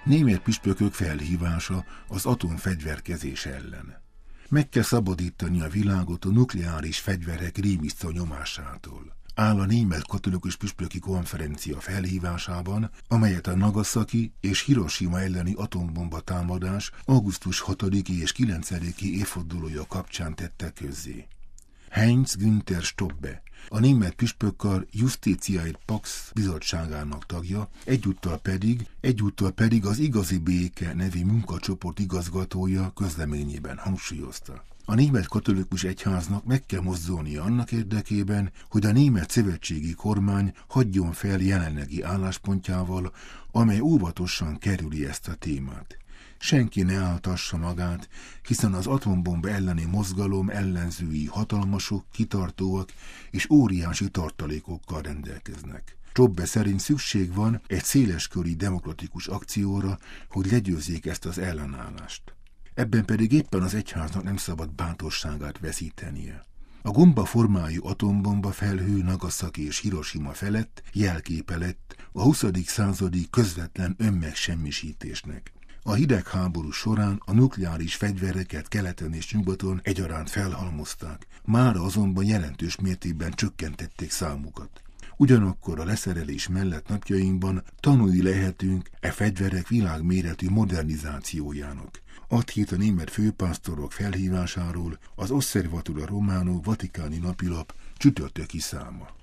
Német püspökök felhívása az atomfegyverkezés ellen. Meg kell szabadítani a világot a nukleáris fegyverek rémisztő nyomásától, áll a német katolikus püspöki konferencia felhívásában, amelyet a Nagasaki és Hiroshima elleni atombomba támadás augusztus 6. és 9. évfordulója kapcsán tette közzé. Heinz Günther Stobbe, a német püspökkar Justitiae Pax bizottságának tagja, egyúttal pedig az Igazi Béke nevű munkacsoport igazgatója közleményében hangsúlyozta. A német katolikus egyháznak meg kell mozdulnia annak érdekében, hogy a német szövetségi kormány hagyjon fel jelenlegi álláspontjával, amely óvatosan kerüli ezt a témát. Senki ne áltassa magát, hiszen az atombomba elleni mozgalom ellenzői hatalmasok, kitartóak és óriási tartalékokkal rendelkeznek. Stobbe szerint szükség van egy széleskörű demokratikus akcióra, hogy legyőzzék ezt az ellenállást. Ebben pedig éppen az egyháznak nem szabad bátorságát veszítenie. A gomba formájú atombomba felhő Nagasaki és Hiroshima felett jelképe lett a 20. századi közvetlen önmegsemmisítésnek. A hidegháború során a nukleáris fegyvereket keleten és nyugaton egyaránt felhalmozták, mára azonban jelentős mértékben csökkentették számukat. Ugyanakkor a leszerelés mellett napjainkban tanúi lehetünk e fegyverek világméretű modernizációjának. Add hét a német főpásztorok felhívásáról az Osservatore Romano vatikáni napilap csütörtöki száma.